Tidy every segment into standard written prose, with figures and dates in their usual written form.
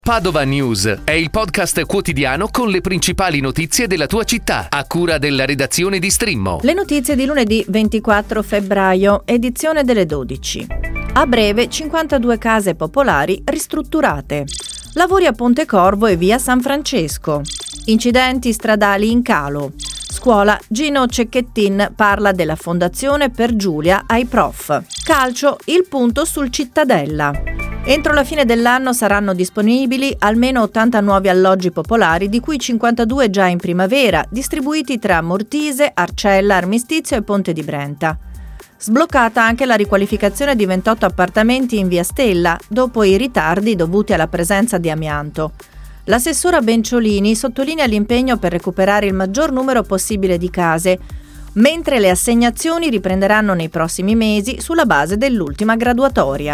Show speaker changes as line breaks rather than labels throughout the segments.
Padova News è il podcast quotidiano con le principali notizie della tua città, a cura della redazione di Strimmo.
Le notizie di lunedì 24 febbraio, edizione delle 12. A breve 52 case popolari ristrutturate. Lavori a Ponte Corvo e via San Francesco. Incidenti stradali in calo. Scuola, Gino Cecchettin parla della Fondazione per Giulia ai prof. Calcio, il punto sul Cittadella. Entro la fine dell'anno saranno disponibili almeno 80 nuovi alloggi popolari, di cui 52 già in primavera, distribuiti tra Mortise, Arcella, Armistizio e Ponte di Brenta. Sbloccata anche la riqualificazione di 28 appartamenti in via Stella, dopo i ritardi dovuti alla presenza di amianto. L'assessora Benciolini sottolinea l'impegno per recuperare il maggior numero possibile di case, mentre le assegnazioni riprenderanno nei prossimi mesi sulla base dell'ultima graduatoria.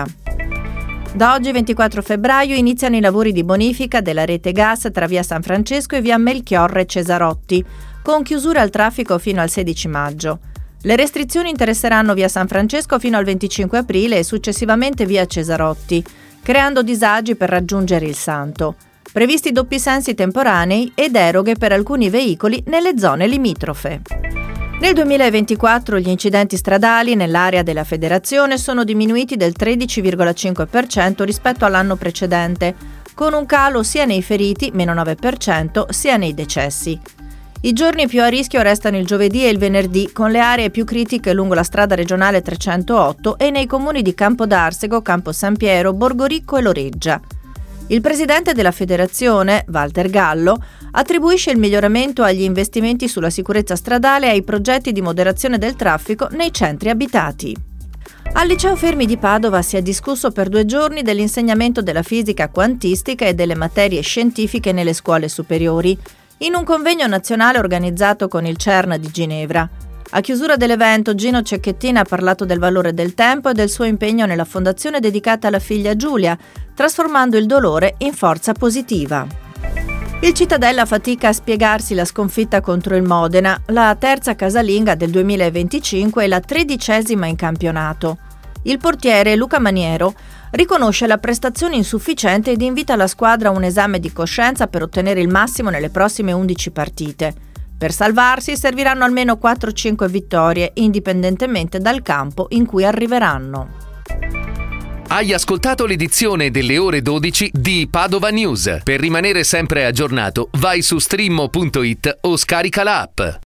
Da oggi 24 febbraio iniziano i lavori di bonifica della rete gas tra via San Francesco e via Melchiorre Cesarotti, con chiusura al traffico fino al 16 maggio. Le restrizioni interesseranno via San Francesco fino al 25 aprile e successivamente via Cesarotti, creando disagi per raggiungere il Santo. Previsti doppi sensi temporanei e deroghe per alcuni veicoli nelle zone limitrofe. Nel 2024 gli incidenti stradali nell'area della Federazione sono diminuiti del 13,5% rispetto all'anno precedente, con un calo sia nei feriti, meno 9%, sia nei decessi. I giorni più a rischio restano il giovedì e il venerdì, con le aree più critiche lungo la strada regionale 308 e nei comuni di Campodarsego, Campo San Piero, Borgoricco e Loreggia. Il presidente della federazione, Walter Gallo, attribuisce il miglioramento agli investimenti sulla sicurezza stradale e ai progetti di moderazione del traffico nei centri abitati. Al Liceo Fermi di Padova si è discusso per 2 giorni dell'insegnamento della fisica quantistica e delle materie scientifiche nelle scuole superiori, in un convegno nazionale organizzato con il CERN di Ginevra. A chiusura dell'evento, Gino Cecchettin ha parlato del valore del tempo e del suo impegno nella fondazione dedicata alla figlia Giulia, trasformando il dolore in forza positiva. Il Cittadella fatica a spiegarsi la sconfitta contro il Modena, la terza casalinga del 2025 e la 13ª in campionato. Il portiere Luca Maniero riconosce la prestazione insufficiente ed invita la squadra a un esame di coscienza per ottenere il massimo nelle prossime 11 partite. Per salvarsi serviranno almeno 4-5 vittorie, indipendentemente dal campo in cui arriveranno.
Hai ascoltato l'edizione delle ore 12 di Padova News. Per rimanere sempre aggiornato, vai su strimmo.it o scarica l'app.